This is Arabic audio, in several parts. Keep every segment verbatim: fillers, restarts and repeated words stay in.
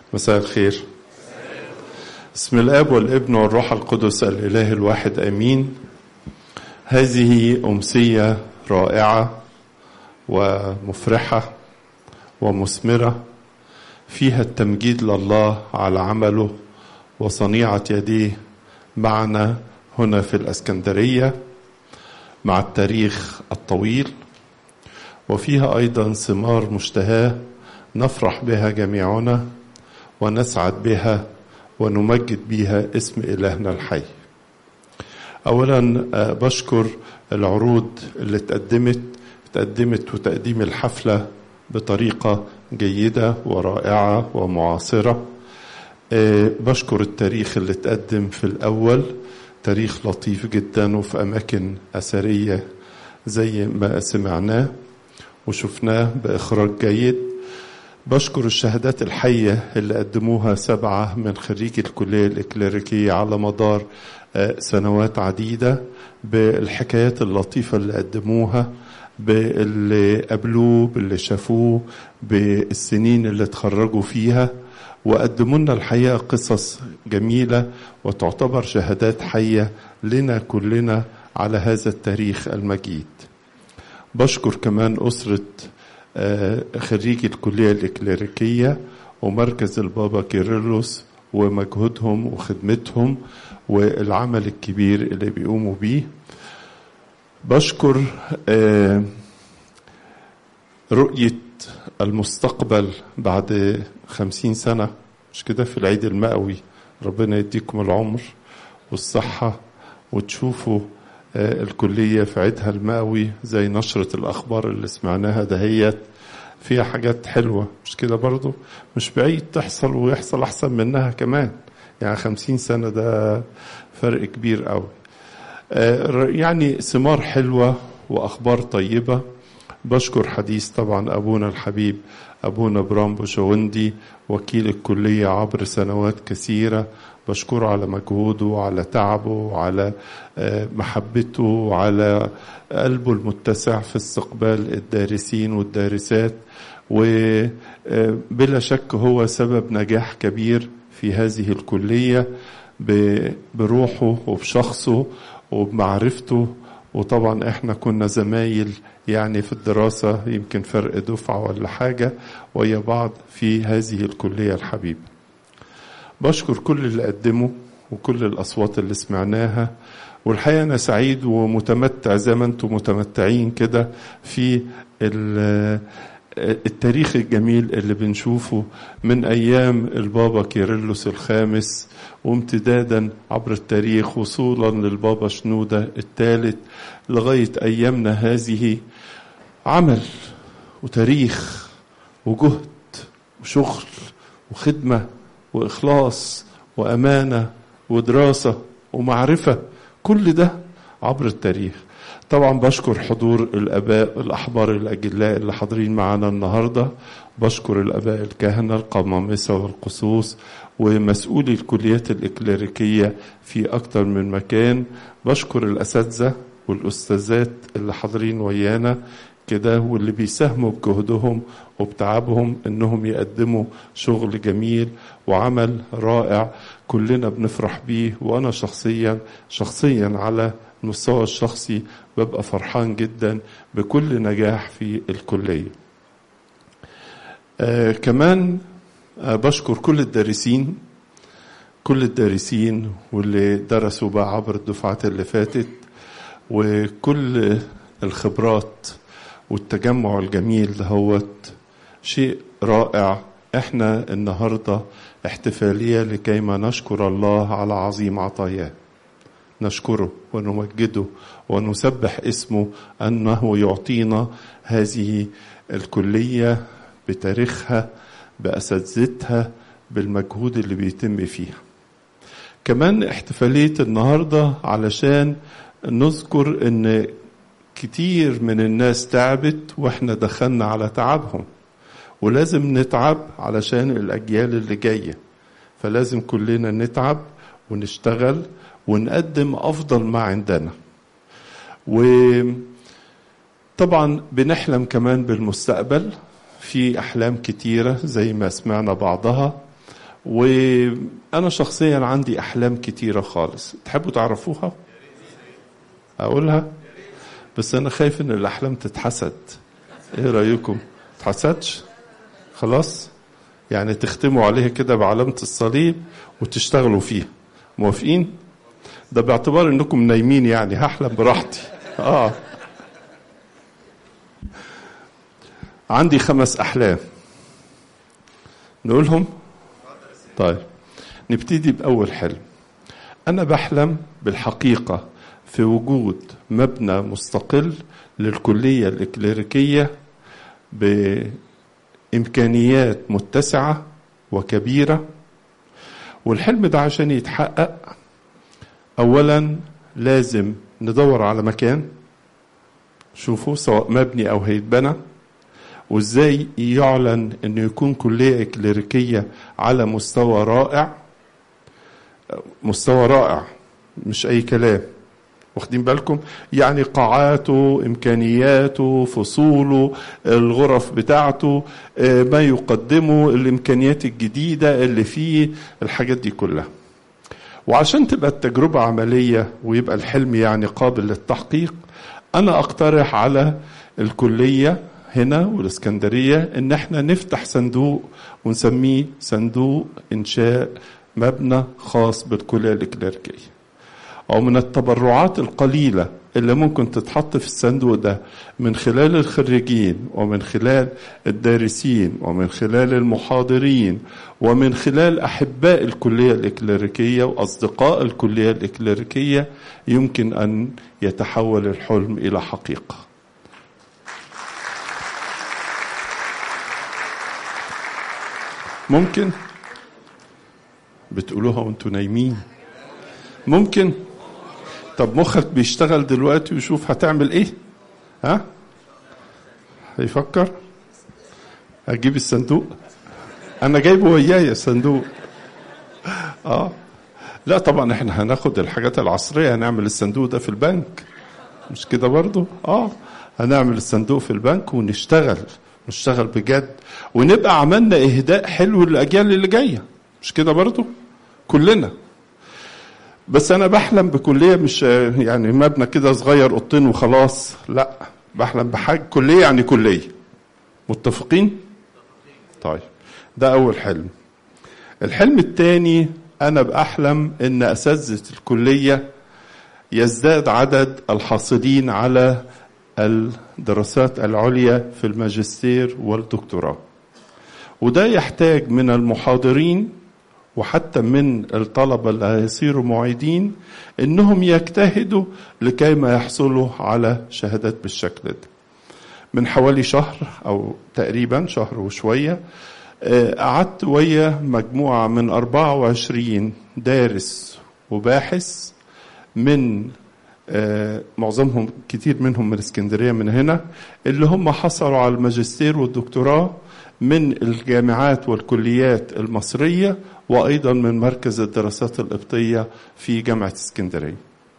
مساء الخير. بسم الآب والابن والروح القدس الإله الواحد آمين. هذه أمسية رائعة ومفرحة ومثمرة فيها التمجيد لله على عمله وصنيعة يديه معنا هنا في الإسكندرية مع التاريخ الطويل، وفيها أيضا ثمار مشتهاة نفرح بها جميعنا ونسعد بها ونمجد بها اسم إلهنا الحي. أولا بشكر العروض اللي تقدمت تقدمت وتقديم الحفلة بطريقة جيدة ورائعة ومعاصرة. بشكر التاريخ اللي تقدم في الأول، تاريخ لطيف جدا وفي أماكن أثرية زي ما سمعناه وشفناه بإخراج جيد. بشكر الشهادات الحية اللي قدموها سبعة من خريجي الكلية الإكليريكية على مدار سنوات عديدة بالحكايات اللطيفة اللي قدموها، باللي قبلوه، باللي شافوه، بالسنين اللي تخرجوا فيها، وقدموا لنا الحقيقة قصص جميلة وتعتبر شهادات حية لنا كلنا على هذا التاريخ المجيد. بشكر كمان أسرة خريجي الكلية الإكليريكية ومركز البابا كيرلس ومجهودهم وخدمتهم والعمل الكبير اللي بيقوموا بيه. بشكر رؤية المستقبل بعد خمسين سنة، مش كده، في العيد المئوي. ربنا يديكم العمر والصحة وتشوفوا الكلية في عيدها المئوي زي نشرة الأخبار اللي سمعناها دهيت، فيها حاجات حلوة، مش كده برضو؟ مش بعيد تحصل ويحصل أحسن منها كمان. يعني خمسين سنة ده فرق كبير قوي. يعني ثمار حلوة وأخبار طيبة. بشكر حديث طبعا أبونا الحبيب أبونا برام بوشوندي وكيل الكلية عبر سنوات كثيرة. بشكره على مجهوده وعلى تعبه وعلى محبته وعلى قلبه المتسع في استقبال الدارسين والدارسات، وبلا شك هو سبب نجاح كبير في هذه الكلية بروحه وبشخصه وبمعرفته. وطبعا احنا كنا زمايل يعني في الدراسة، يمكن فرق دفعة ولا حاجة ويا بعض في هذه الكلية الحبيبة. بشكر كل اللي قدموا وكل الأصوات اللي سمعناها، والحقيقة أنا سعيد ومتمتع زي ما أنتم متمتعين كده في التاريخ الجميل اللي بنشوفه من أيام البابا كيرلس الخامس وامتدادا عبر التاريخ وصولا للبابا شنودة الثالث لغاية أيامنا هذه. عمل وتاريخ وجهد وشغل وخدمة وإخلاص وأمانة ودراسة ومعرفة، كل ده عبر التاريخ. طبعا بشكر حضور الآباء الأحبار الأجلاء اللي حاضرين معنا النهاردة. بشكر الآباء الكهنة القمامسة والقصوص ومسؤولي الكليات الإكليريكية في أكتر من مكان. بشكر الأساتذة والأستاذات اللي حاضرين ويانا كده واللي بيساهموا بجهدهم وبتعبهم انهم يقدموا شغل جميل وعمل رائع كلنا بنفرح بيه. وانا شخصيا شخصيا على المستوى الشخصي ببقى فرحان جدا بكل نجاح في الكلية. آه كمان آه بشكر كل الدارسين كل الدارسين واللي درسوا بقى عبر الدفعات اللي فاتت، وكل الخبرات والتجمع الجميل دهوت شيء رائع. احنا النهاردة احتفالية لكيما نشكر الله على عظيم عطاياه، نشكره ونمجده ونسبح اسمه أنه يعطينا هذه الكلية بتاريخها بأساتذتها بالمجهود اللي بيتم فيها. كمان احتفالية النهاردة علشان نذكر ان كتير من الناس تعبت واحنا دخلنا على تعبهم، ولازم نتعب علشان الأجيال اللي جاية، فلازم كلنا نتعب ونشتغل ونقدم أفضل ما عندنا. وطبعا بنحلم كمان بالمستقبل، في أحلام كتيرة زي ما سمعنا بعضها، وأنا شخصيا عندي أحلام كتيرة خالص. تحبوا تعرفوها؟ أقولها؟ بس أنا خايف إن الأحلام تتحسد. إيه رأيكم؟ تحسدش؟ خلاص؟ يعني تختموا عليها كده بعلامة الصليب وتشتغلوا فيها. موافقين؟ ده باعتبار إنكم نايمين، يعني هحلم براحتي. آه عندي خمس أحلام نقولهم. طيب نبتدي بأول حلم. أنا بحلم بالحقيقة في وجود مبنى مستقل للكلية الإكليريكية بإمكانيات متسعة وكبيرة. والحلم ده عشان يتحقق أولا لازم ندور على مكان، شوفوا سواء مبني أو هيتبنى، وإزاي يعلن أنه يكون كلية إكليريكية على مستوى رائع. مستوى رائع مش أي كلام، واخدين بالكم؟ يعني قاعاته، إمكانياته، فصوله، الغرف بتاعته، ما يقدمه، الإمكانيات الجديدة اللي فيه، الحاجات دي كلها. وعشان تبقى التجربة عملية ويبقى الحلم يعني قابل للتحقيق، أنا أقترح على الكلية هنا والإسكندرية إن احنا نفتح صندوق ونسميه صندوق إنشاء مبنى خاص بالكلية الإكليريكية. أو من التبرعات القليلة اللي ممكن تتحط في الصندوق ده من خلال الخريجين ومن خلال الدارسين ومن خلال المحاضرين ومن خلال أحباء الكلية الإكليريكية وأصدقاء الكلية الإكليريكية، يمكن أن يتحول الحلم إلى حقيقة. ممكن بتقولوها وانتوا نايمين؟ ممكن. طب مخك بيشتغل دلوقتي ويشوف هتعمل ايه؟ ها؟ هيفكر اجيب الصندوق. انا جايبه وياي الصندوق. اه لا طبعا احنا هناخد الحاجات العصرية، هنعمل الصندوق ده في البنك، مش كده برضو؟ اه هنعمل الصندوق في البنك ونشتغل نشتغل بجد، ونبقى عملنا اهداء حلو للاجيال اللي جايه، مش كده برضو؟ كلنا. بس انا بحلم بكليه مش يعني مبنى كده صغير اوضتين وخلاص، لا، بحلم بحاجه كليه، يعني كليه. متفقين؟ طيب ده اول حلم. الحلم الثاني، انا بحلم ان اساتذه الكليه يزداد عدد الحاصلين على الدراسات العليا في الماجستير والدكتوراه، وده يحتاج من المحاضرين وحتى من الطلبة اللي هيصيروا معيدين انهم يجتهدوا لكي ما يحصلوا على شهادات بالشكل ده. من حوالي شهر او تقريبا شهر وشوية قعدت ويا مجموعة من أربعة وعشرين دارس وباحث، من معظمهم كتير منهم من اسكندرية من هنا، اللي هم حصلوا على الماجستير والدكتوراه من الجامعات والكليات المصرية، وأيضا من مركز الدراسات القبطية في جامعة اسكندرية.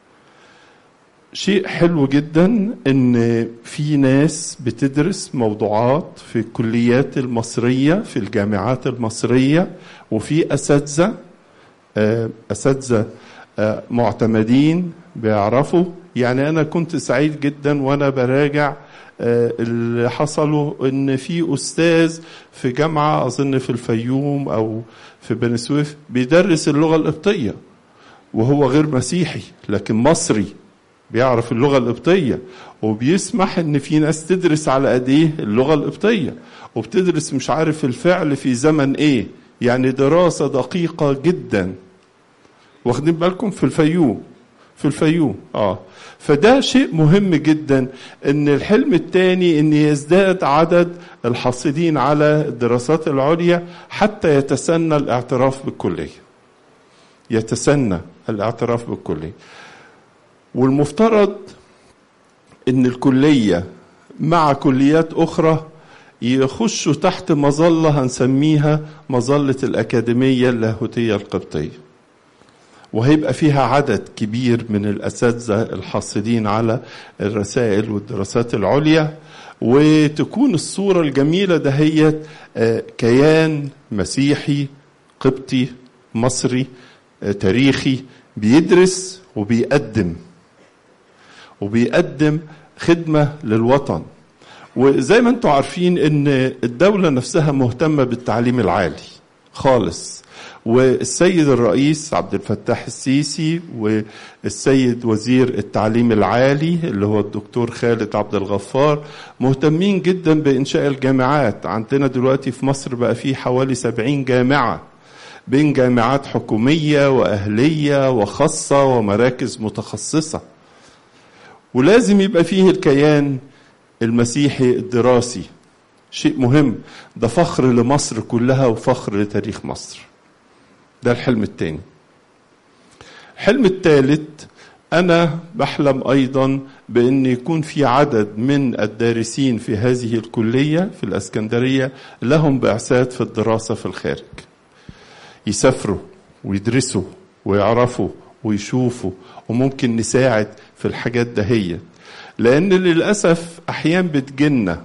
شيء حلو جدا ان في ناس بتدرس موضوعات في الكليات المصرية في الجامعات المصرية، وفي أساتذة أساتذة معتمدين بيعرفوا. يعني أنا كنت سعيد جدا وأنا براجع اللي حصلوا ان في أستاذ في جامعة أظن في الفيوم أو في بني سويف بيدرس اللغة القبطية، وهو غير مسيحي لكن مصري بيعرف اللغة القبطية، وبيسمح ان في ناس تدرس على ايديه اللغة القبطية، وبتدرس مش عارف الفعل في زمن ايه، يعني دراسة دقيقة جدا. واخدين بالكم؟ في الفيوم في الفيوم اه فده شيء مهم جدا، ان الحلم الثاني ان يزداد عدد الحاصلين على الدراسات العليا حتى يتسنى الاعتراف بالكلية يتسنى الاعتراف بالكلية. والمفترض ان الكلية مع كليات اخرى يخشوا تحت مظلة هنسميها مظلة الأكاديمية اللاهوتية القبطية، وهيبقى فيها عدد كبير من الأساتذة الحاصلين على الرسائل والدراسات العليا، وتكون الصورة الجميلة دهيت كيان مسيحي قبطي مصري تاريخي بيدرس وبيقدم وبيقدم خدمة للوطن. وزي ما انتم عارفين ان الدولة نفسها مهتمة بالتعليم العالي خالص، والسيد الرئيس عبد الفتاح السيسي والسيد وزير التعليم العالي اللي هو الدكتور خالد عبد الغفار مهتمين جدا بإنشاء الجامعات. عندنا دلوقتي في مصر بقى فيه حوالي سبعين جامعة، بين جامعات حكومية وأهلية وخاصة ومراكز متخصصة. ولازم يبقى فيه الكيان المسيحي الدراسي، شيء مهم، ده فخر لمصر كلها وفخر لتاريخ مصر. ده الحلم الثاني. الحلم الثالث، أنا بحلم أيضا بأن يكون في عدد من الدارسين في هذه الكلية في الإسكندرية لهم بعثات في الدراسة في الخارج، يسافروا ويدرسوا ويعرفوا ويشوفوا، وممكن نساعد في الحاجات دهية. لأن للأسف أحيان بتجينا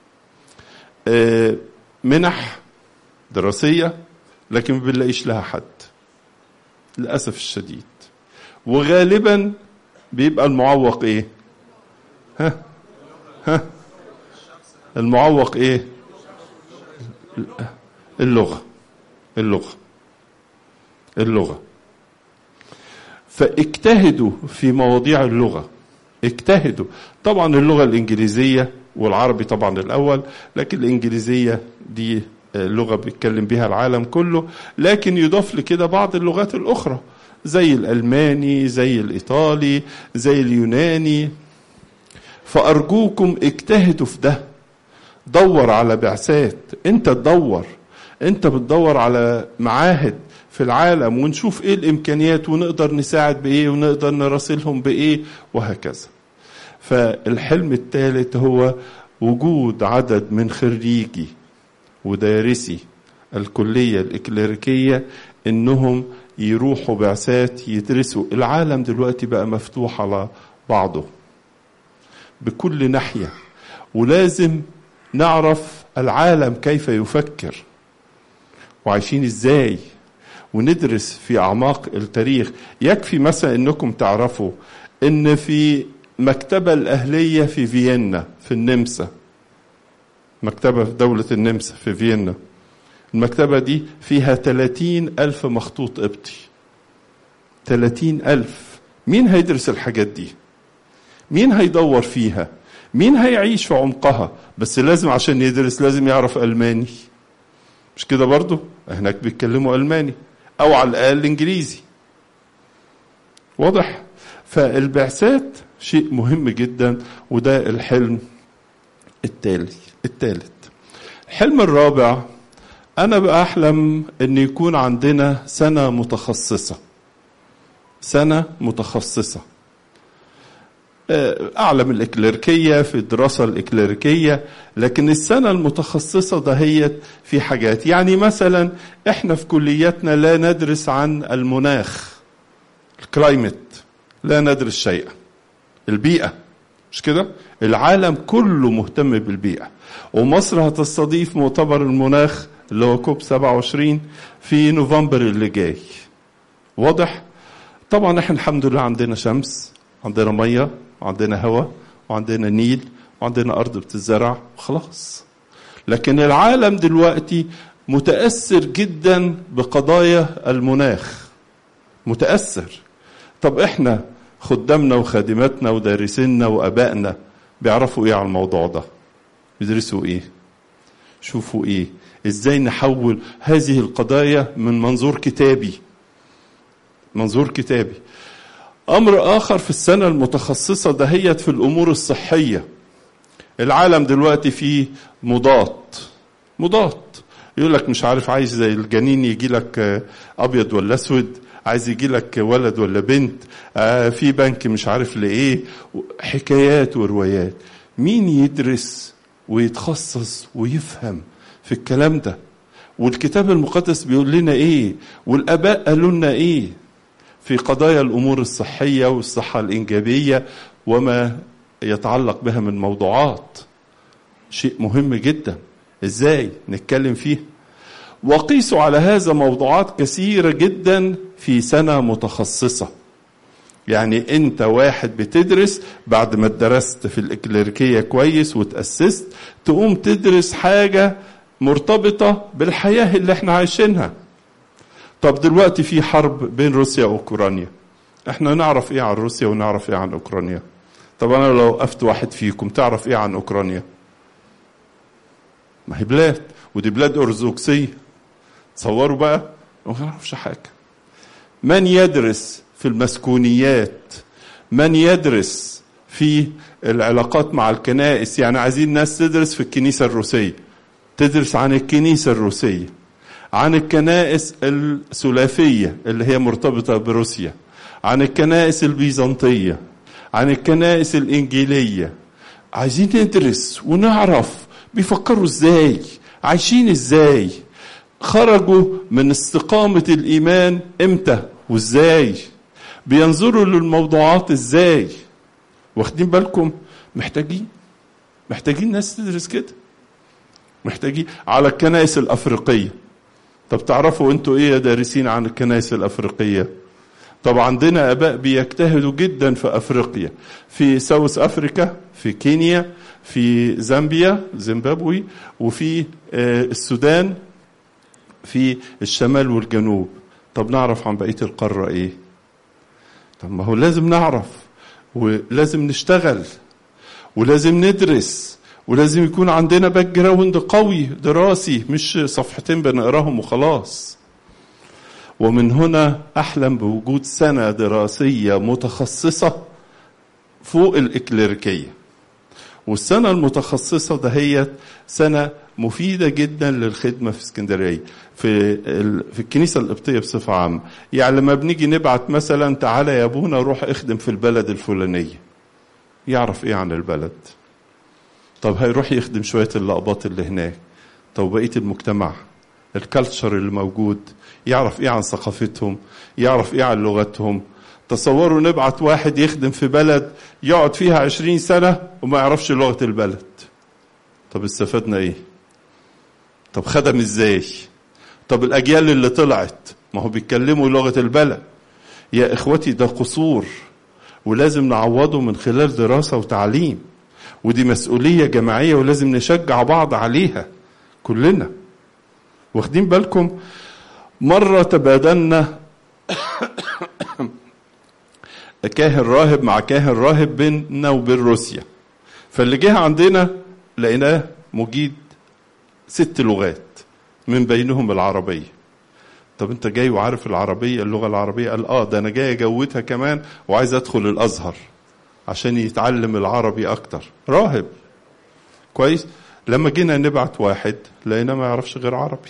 منح دراسية لكن ما بنلاقيش لها حد للأسف الشديد، وغالبا بيبقى المعوق ايه؟ ها ها المعوق ايه؟ اللغة اللغة اللغة فاجتهدوا في مواضيع اللغة، اجتهدوا. طبعا اللغة الإنجليزية والعربي طبعا الأول، لكن الإنجليزية دي لغة بيتكلم بها العالم كله، لكن يضاف لكده بعض اللغات الأخرى زي الألماني، زي الإيطالي، زي اليوناني. فأرجوكم اجتهدوا في ده، دور على بعثات، انت تدور، انت بتدور على معاهد في العالم، ونشوف ايه الامكانيات ونقدر نساعد بايه ونقدر نراسلهم بايه وهكذا. فالحلم الثالث هو وجود عدد من خريجي ودارسي الكلية الإكليريكية انهم يروحوا بعثات يدرسوا. العالم دلوقتي بقى مفتوح على بعضه بكل ناحية، ولازم نعرف العالم كيف يفكر وعايشين ازاي، وندرس في أعماق التاريخ. يكفي مثلا انكم تعرفوا ان في مكتبة الأهلية في فيينا في النمسا، مكتبة في دولة النمسا في فيينا، المكتبة دي فيها ثلاثين ألف مخطوط قبطي. ثلاثين ألف. مين هيدرس الحاجات دي؟ مين هيدور فيها؟ مين هيعيش في عمقها؟ بس لازم عشان يدرس لازم يعرف ألماني، مش كده برضو؟ هناك بيتكلموا ألماني أو على الأقل إنجليزي. واضح؟ فالبعثات شيء مهم جدا، وده الحلم التالي الثالث. الحلم الرابع، أنا بقى أحلم أن يكون عندنا سنة متخصصة، سنة متخصصة. أعلم الإكليريكية في الدراسة الإكليريكية، لكن السنة المتخصصة دهيت في حاجات. يعني مثلا إحنا في كلياتنا لا ندرس عن المناخ، الكلايمت، لا ندرس شيئا. البيئة، مش كده؟ العالم كله مهتم بالبيئة، ومصر هتستضيف مؤتمر المناخ اللي هو كوب سبعة وعشرين في نوفمبر اللي جاي. واضح؟ طبعا احنا الحمد لله عندنا شمس، عندنا مية، وعندنا هواء، وعندنا نيل، وعندنا أرض بتزرع وخلاص. لكن العالم دلوقتي متأثر جدا بقضايا المناخ، متأثر. طب احنا خدامنا وخادماتنا ودارسينا وأبائنا بيعرفوا ايه على الموضوع ده؟ بيدرسوا ايه؟ شوفوا ايه؟ ازاي نحول هذه القضايا من منظور كتابي، منظور كتابي. أمر آخر في السنة المتخصصة دهيت في الأمور الصحية. العالم دلوقتي فيه مضاد مضاد يقول لك مش عارف، عايز زي الجنين يجي لك أبيض ولا أسود، عايز يجي لك ولد ولا بنت، في بنك مش عارف لإيه، حكايات وروايات. مين يدرس ويتخصص ويفهم في الكلام ده؟ والكتاب المقدس بيقول لنا إيه؟ والآباء قالوا لنا إيه في قضايا الأمور الصحية والصحة الإنجابية وما يتعلق بها من موضوعات؟ شيء مهم جدا، إزاي نتكلم فيه. وقيسوا على هذا موضوعات كثيرة جدا في سنة متخصصة. يعني انت واحد بتدرس بعد ما درست في الإكليريكية كويس وتأسست، تقوم تدرس حاجة مرتبطة بالحياة اللي احنا عايشينها. طب دلوقتي في حرب بين روسيا وأوكرانيا، احنا نعرف ايه عن روسيا ونعرف ايه عن أوكرانيا؟ طب انا لو وقفت واحد فيكم تعرف ايه عن أوكرانيا؟ ما هي بلاد، ودي بلاد أرثوذكسية. تصوروا بقى ما نعرفش حاجة. من يدرس في المسكونيات، من يدرس في العلاقات مع الكنائس، يعني عايزين ناس تدرس في الكنيسة الروسية، تدرس عن الكنيسة الروسية، عن الكنائس السلافية اللي هي مرتبطة بروسيا، عن الكنائس البيزنطية، عن الكنائس الإنجيلية. عايزين ندرس ونعرف بيفكروا ازاي، عايشين ازاي، خرجوا من استقامة الإيمان امتى وازاي، بينظروا للموضوعات ازاي. واخدين بالكم؟ محتاجين محتاجين ناس تدرس كده، محتاجين. على الكنائس الأفريقية، طب تعرفوا انتوا ايه يا دارسين عن الكنائس الأفريقية؟ طب عندنا آباء بيجتهدوا جدا في أفريقيا، في ساوث أفريكا، في كينيا، في زامبيا زيمبابوي، وفي السودان، في الشمال والجنوب. طب نعرف عن بقية القارة ايه؟ طب ما هو لازم نعرف، ولازم نشتغل، ولازم ندرس، ولازم يكون عندنا باك جراوند قوي دراسي، مش صفحتين بنقراهم وخلاص. ومن هنا أحلم بوجود سنة دراسية متخصصة فوق الإكليريكية. والسنة المتخصصة ده هي سنة مفيدة جدا للخدمة في اسكندرية، في في الكنيسة القبطية بصفة عامة. يعني لما بنيجي نبعت مثلا تعالى يا ابونا روح اخدم في البلد الفلانية، يعرف ايه عن البلد؟ طب هيروح يخدم شوية اللقبات اللي هناك. طب بقية المجتمع، الكالتشر اللي موجود، يعرف ايه عن ثقافتهم، يعرف ايه عن لغتهم. تصوروا نبعت واحد يخدم في بلد يقعد فيها عشرين سنة وما يعرفش لغة البلد. طب استفدنا ايه؟ طب خدم ازاي؟ طب الأجيال اللي طلعت ما هو بيتكلموا لغة البلد. يا إخوتي ده قصور، ولازم نعوضه من خلال دراسة وتعليم، ودي مسؤولية جماعية ولازم نشجع بعض عليها كلنا. واخدين بالكم؟ مرة تبادلنا كاهن راهب مع كاهن راهب بيننا وبين روسيا، فاللي جه عندنا لقيناه مجيد ست لغات من بينهم العربية. طب انت جاي وعارف العربية، اللغة العربية؟ قال اه ده انا جاي اجودها كمان وعايز ادخل الازهر عشان يتعلم العربي اكتر. راهب كويس. لما جينا نبعت واحد لقينا ما يعرفش غير عربي.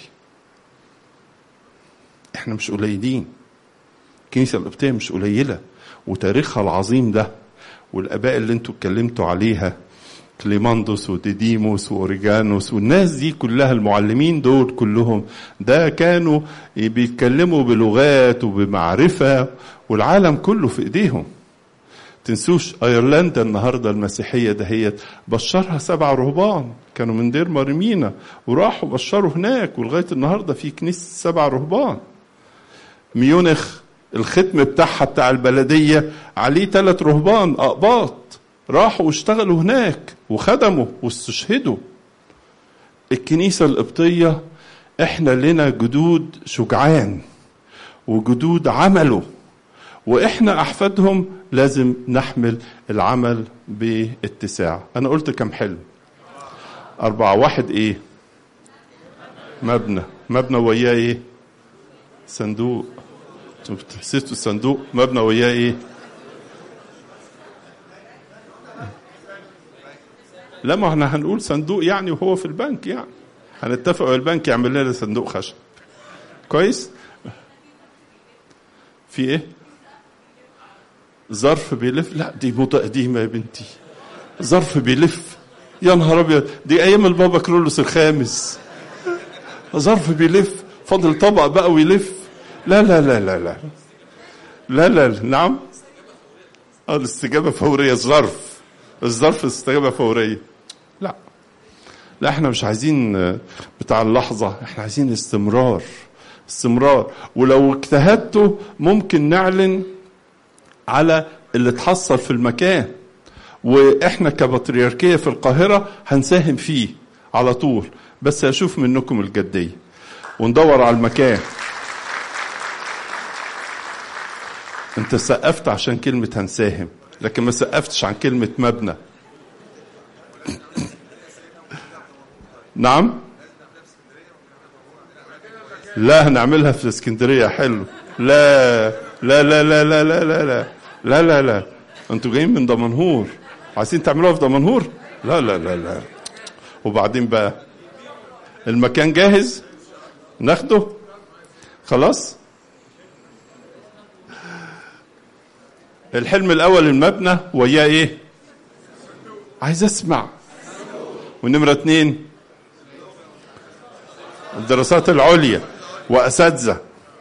احنا مش قليلين، الكنيسة القبطية مش قليلة، وتاريخها العظيم ده، والاباء اللي انتوا اتكلمتوا عليها، كليماندوس وديديموس وأوريجانوس والناس دي كلها، المعلمين دول كلهم ده كانوا بيتكلموا بلغات وبمعرفة، والعالم كله في ايديهم. تنسوش ايرلندا النهاردة المسيحية دهيت بشرها سبع رهبان كانوا من دير مرمينا وراحوا بشروا هناك، ولغاية النهاردة في كنيسة سبع رهبان. ميونخ الختم بتاعها بتاع البلدية عليه ثلاث رهبان أقباط راحوا واشتغلوا هناك وخدموا واستشهدوا. الكنيسة القبطية احنا لنا جدود شجعان وجدود عملوا، واحنا احفادهم لازم نحمل العمل باتساع. انا قلت كم حلم؟ اربعة. واحد ايه؟ مبنى. مبنى وياه ايه؟ صندوق. حسيتوا الصندوق؟ مبنى وياه ايه؟ لا ما احنا هنقول صندوق يعني وهو في البنك، يعني هنتفق البنك يعمل لنا صندوق خشب كويس. في ايه؟ ظرف بيلف؟ لا دي موضة قديمة يا بنتي. ظرف بيلف؟ يا نهار ابيض، دي ايام البابا كرولوس الخامس. ظرف بيلف؟ فضل طبق بقى ويلف؟ لا لا لا لا لا لا لا, لا. نعم اه الاستجابة فورية. الظرف الظرف استجابة فورية؟ لا لا احنا مش عايزين بتاع اللحظة، احنا عايزين استمرار استمرار. ولو اجتهدتوا ممكن نعلن على اللي اتحصل في المكان، واحنا كبطريركية في القاهرة هنساهم فيه على طول، بس اشوف منكم الجدية وندور على المكان. انت سقفت عشان كلمة هنساهم، لكن ما سقفتش عن كلمة مبنى. نعم، لا هنعملها في اسكندرية. حلو. لا لا لا لا لا لا لا لا لا لا لا انتوا جايين من دمنهور عايزين تعملوها في دمنهور؟ لا لا لا لا. وبعدين بقى المكان جاهز ناخده خلاص. الحلم الاول المبنى وياه ايه؟ عايز اسمع. ونمرة اتنين الدراسات العليا واساتذة.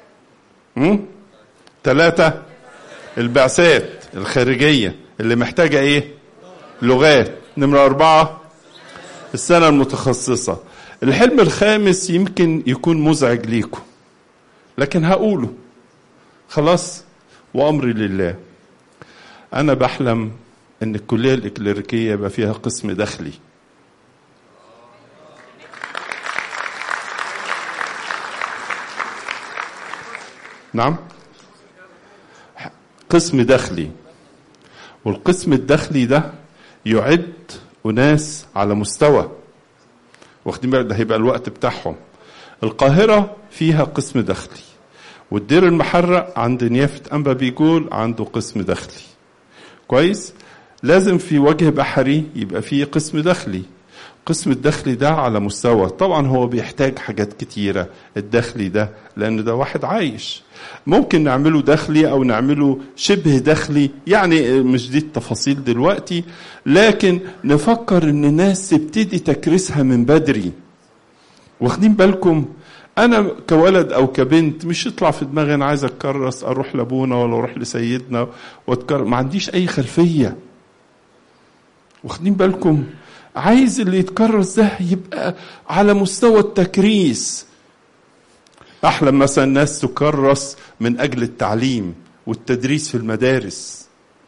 ثلاثة البعثات الخارجية اللي محتاجة ايه؟ لغات. نمرة اربعة السنة المتخصصة. الحلم الخامس يمكن يكون مزعج ليكم لكن هقوله خلاص وامري لله. انا بحلم ان الكلية الإكليريكية يبقى فيها قسم داخلي. نعم، قسم داخلي. والقسم الداخلي ده يعد أناس على مستوى، واخدين بالك ده هيبقى الوقت بتاعهم. القاهرة فيها قسم داخلي، والدير المحرق عند نيافة أنبا بيقول عنده قسم داخلي. كويس. لازم في وجه بحري يبقى فيه قسم داخلي. قسم الداخلي ده على مستوى، طبعا هو بيحتاج حاجات كتيرة الداخلي ده، لأن ده واحد عايش. ممكن نعمله داخلي أو نعمله شبه داخلي، يعني مش دي التفاصيل دلوقتي، لكن نفكر إن الناس تبتدي تكرسها من بدري. واخدين بالكم؟ أنا كولد أو كبنت مش يطلع في دماغي أنا عايز أتكرس أروح لأبونا ولا أروح لسيدنا وأتكرس، ما عنديش أي خلفية. واخدين بالكم؟ عايز اللي يتكرس ده يبقى على مستوى التكريس. أحلم مثلا ناس تكرس من أجل التعليم والتدريس في المدارس.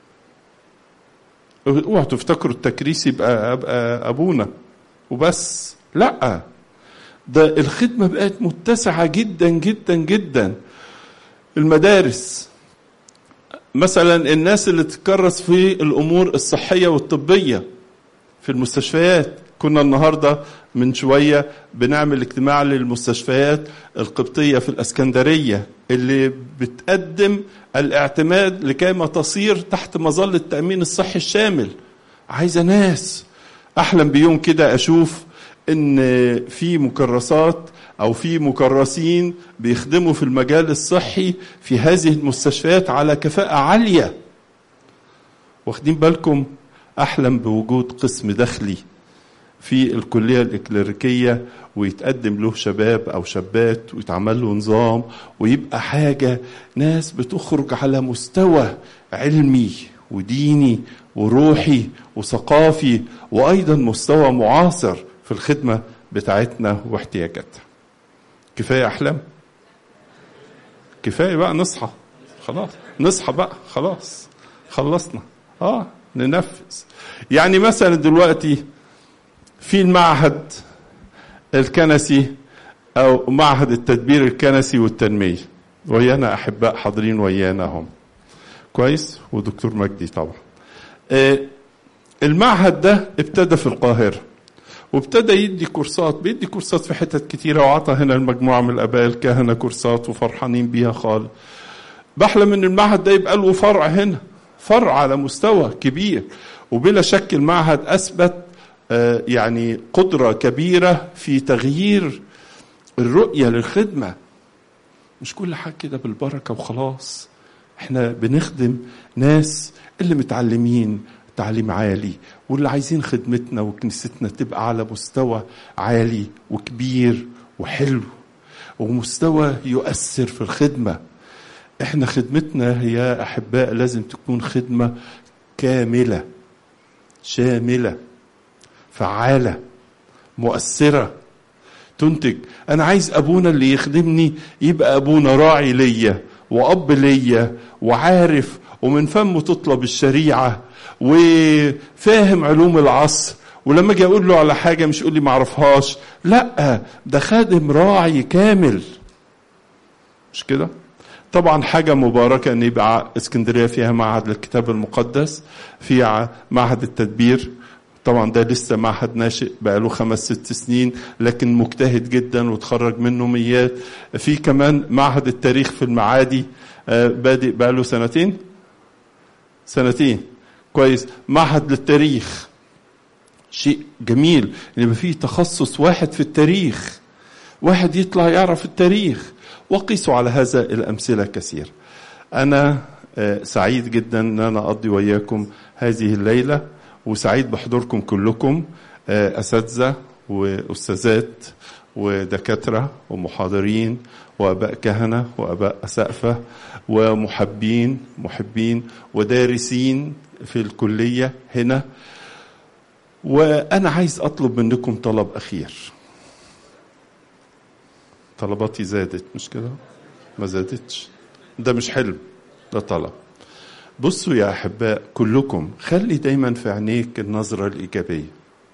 اوعوا تفتكروا التكريس يبقى أبقى أبونا وبس، لا، ده الخدمة بقت متسعة جدا جدا جدا. المدارس مثلا الناس اللي تكرس في الأمور الصحية والطبية في المستشفيات. كنا النهاردة من شوية بنعمل اجتماع للمستشفيات القبطية في الاسكندرية اللي بتقدم الاعتماد لكيما تصير تحت مظلة التأمين الصحي الشامل. عايزة ناس. أحلم بيوم كده أشوف إن في مكرسات أو في مكرسين بيخدموا في المجال الصحي في هذه المستشفيات على كفاءة عالية. واخدين بالكم؟ أحلم بوجود قسم داخلي في الكلية الإكليريكية ويتقدم له شباب أو شابات ويتعمل له نظام ويبقى حاجة ناس بتخرج على مستوى علمي وديني وروحي وثقافي وأيضا مستوى معاصر في الخدمة بتاعتنا واحتياجاتها. كفاية أحلام؟ كفاية بقى نصحى خلاص. نصحى بقى خلاص، خلصنا. آه ننفذ. يعني مثلا دلوقتي في المعهد الكنسي أو معهد التدبير الكنسي والتنمية، ويانا أحباء حاضرين ويانا هم كويس، ودكتور مجدي طبعا. المعهد ده ابتدى في القاهرة وابتدى يدي كورسات، بيدي كورسات في حتت كتيرة، وعطى هنا المجموعة من الآباء الكهنة كورسات وفرحانين بيها خالص. بحلم ان المعهد ده يبقى له فرع هنا، فرع على مستوى كبير. وبلا شك المعهد أثبت يعني قدرة كبيرة في تغيير الرؤية للخدمة. مش كل حاجة كده بالبركة وخلاص. احنا بنخدم ناس اللي متعلمين تعليم عالي واللي عايزين خدمتنا وكنيستنا تبقى على مستوى عالي وكبير وحلو ومستوى يؤثر في الخدمة. احنا خدمتنا يا أحباء لازم تكون خدمة كاملة شاملة فعالة مؤثرة تنتج. أنا عايز أبونا اللي يخدمني يبقى أبونا راعي ليا وأب ليا وعارف ومن فمه تطلب الشريعة وفاهم علوم العصر، ولما اجي اقول له على حاجه مش يقول لي ما اعرفهاش، لا ده خادم راعي كامل. مش كده؟ طبعا حاجه مباركه ان يبقى اسكندريه فيها معهد للكتاب المقدس، في معهد التدبير. طبعا ده لسه معهد ناشئ بقاله خمس ست سنين لكن مجتهد جدا وتخرج منه ميات. في كمان معهد التاريخ في المعادي بادئ بقاله سنتين سنتين كويس. معهد للتاريخ شيء جميل ان يبقى فيه تخصص واحد في التاريخ، واحد يطلع يعرف التاريخ. وقيسوا على هذا الامثله كثير. انا سعيد جدا ان انا اقضي وياكم هذه الليله، وسعيد بحضوركم كلكم، اساتذه واستاذات ودكاتره ومحاضرين واباء كهنه واباء اسقفه ومحبين محبين ودارسين في الكليه هنا. وأنا عايز أطلب منكم طلب أخير. طلباتي زادت مش كده؟ ما زادتش، ده مش حلم، ده طلب. بصوا يا أحباء كلكم، خلي دايما في عينيك النظرة الإيجابية.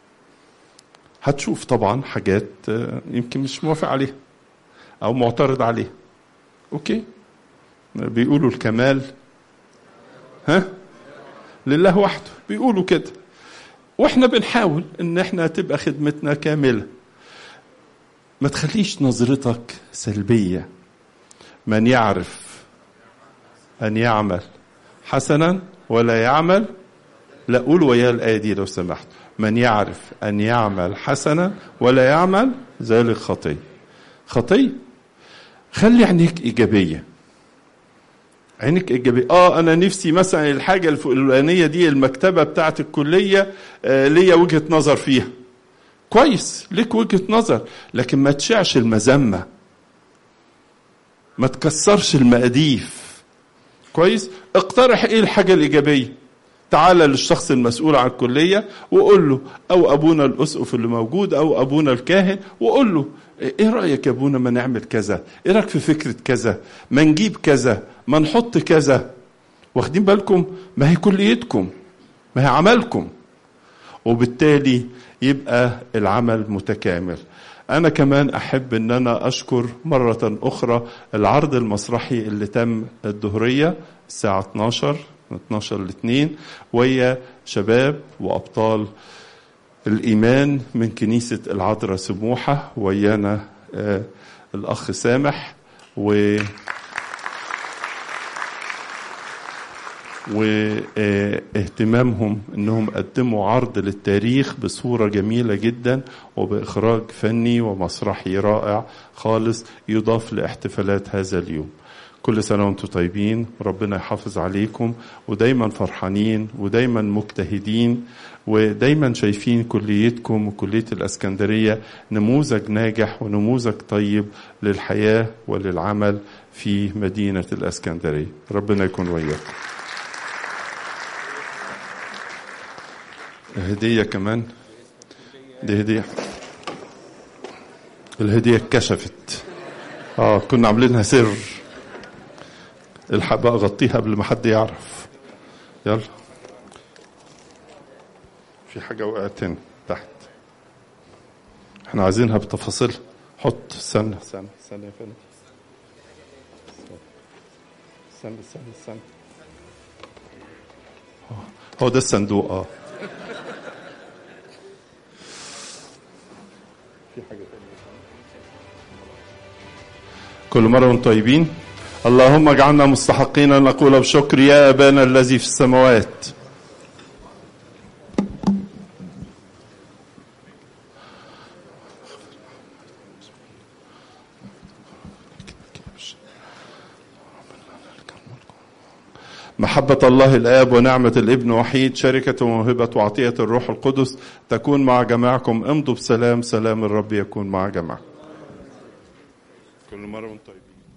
هتشوف طبعا حاجات يمكن مش موافق عليها أو معترض عليها، أوكي؟ بيقولوا الكمال ها لله وحده، بيقولوا كده، واحنا بنحاول ان احنا تبقى خدمتنا كاملة. ما تخليش نظرتك سلبية. من يعرف ان يعمل حسنا ولا يعمل، لا قول ويا الآية دي لو سمحت. من يعرف ان يعمل حسنا ولا يعمل ذلك خطية. خطية. خلي عينيك ايجابية، عينك ايجابيه. اه انا نفسي مثلا الحاجه الفلانيه دي المكتبه بتاعه الكليه آه ليا وجهه نظر فيها. كويس، ليك وجهه نظر، لكن ما تشعش المذمه، ما تكسرش المقاديف. كويس. اقترح ايه الحاجه الايجابيه. تعال للشخص المسؤول عن الكليه وقول له، او ابونا الاسقف اللي موجود او ابونا الكاهن، وقول له ايه رايك يا ابونا ما نعمل كذا، ايه رايك في فكره كذا، ما نجيب كذا، ما نحط كذا. واخدين بالكم؟ ما هي كليتكم، ما هي عملكم، وبالتالي يبقى العمل متكامل. انا كمان احب ان انا اشكر مرة اخرى العرض المسرحي اللي تم الظهرية الساعة اتناشر اتناشر لاثنين ويا شباب وابطال الايمان من كنيسة العذراء سموحة، ويانا آه الاخ سامح و واهتمامهم انهم قدموا عرض للتاريخ بصورة جميلة جدا وبإخراج فني ومسرحي رائع خالص يضاف لاحتفالات هذا اليوم. كل سنة وانتم طيبين، وربنا يحافظ عليكم، ودايما فرحانين ودايما مجتهدين، ودايما شايفين كليتكم وكلية الاسكندرية نموذج ناجح ونموذج طيب للحياة وللعمل في مدينة الاسكندرية. ربنا يكون وياكم. هدية كمان، دي هدية، الهدية اتكشفت، اه كنا عاملينها سر، الحق بقى غطيها قبل ما حد يعرف. يلا، في حاجة وقعت هنا تحت، احنا عايزينها بتفاصيل. حط، استنى استنى استنى يا فندم، استنى استنى استنى، هو ده الصندوق. اه في حاجة تانية. كل مرة وانتم طيبين. اللهم اجعلنا مستحقين ان نقول بشكر يا ابانا الذي في السماوات. محبة الله الآب ونعمة الابن وحيد شركة وموهبة وعطية الروح القدس تكون مع جماعكم. امضوا بسلام، سلام الرب يكون مع جماعكم. كل مرة وانتم طيبين.